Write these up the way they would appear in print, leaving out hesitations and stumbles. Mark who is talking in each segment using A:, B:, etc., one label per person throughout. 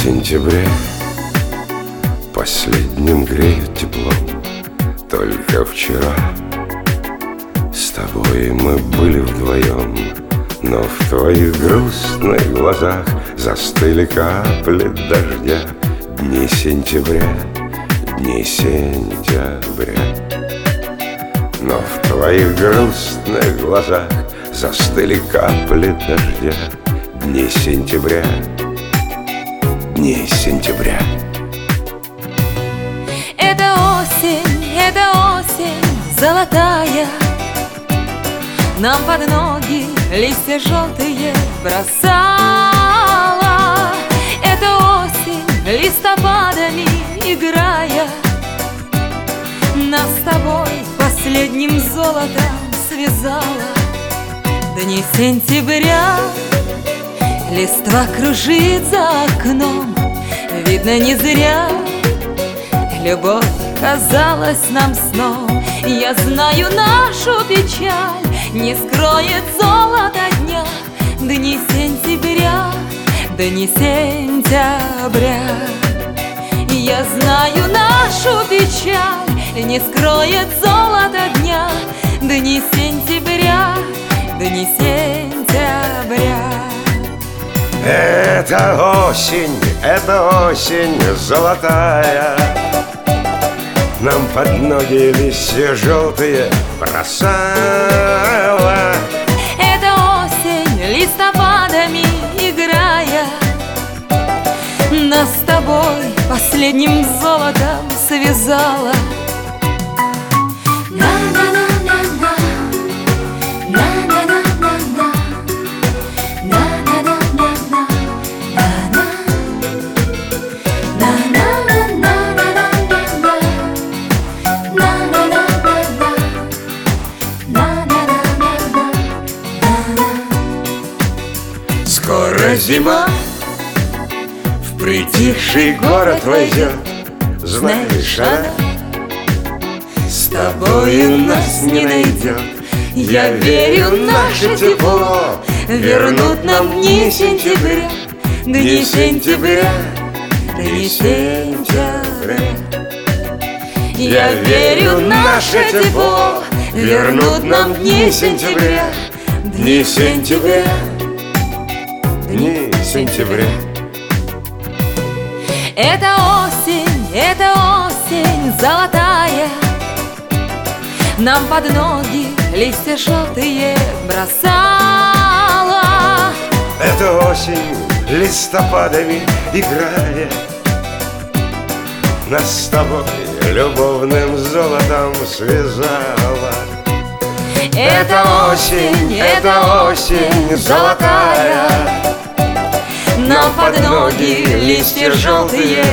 A: сентября последним греют теплом. Только вчера с тобой мы были вдвоем, но в твоих грустных глазах застыли капли дождя. Дни сентября, дни сентября. Но в твоих грустных глазах застыли капли дождя. Дни сентября, дни сентября.
B: Это осень золотая, нам под ноги листья желтые бросала. Это осень листопадами играя, нас с тобой последним золотом связала. Дни сентября, листва кружит за окном, видно не зря любовь казалась нам сном. Я знаю, нашу печаль не скроет золото дня. Дни сентября, дни сентября. Я знаю, нашу печаль не скроет золото дня. Дни сентября, дни сентября.
A: Это осень золотая, нам под ноги листья желтые бросала.
B: Это осень листопадами играя, нас с тобой последним золотом связала.
A: Скоро зима в притихший город войдет. Знаешь, она с тобою нас не найдет. Я верю, наше тепло вернут нам дни сентября. Дни сентября, дни сентября. Я верю, наше тепло вернут нам дни сентября. Дни сентября, дни сентября.
B: Это осень золотая, нам под ноги листья желтые бросала.
A: Это осень листопадами играя, нас с тобой любовным золотом связала. Это осень золотая,
B: нам под ноги листья желтые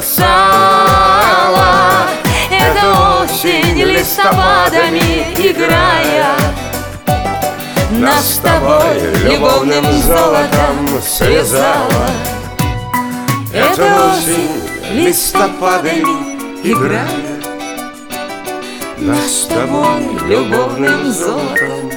B: бросала. Это осень листопадами играя, нас с тобой любовным золотом связала.
A: Это осень листопадами играя, нас с тобой любовным золотом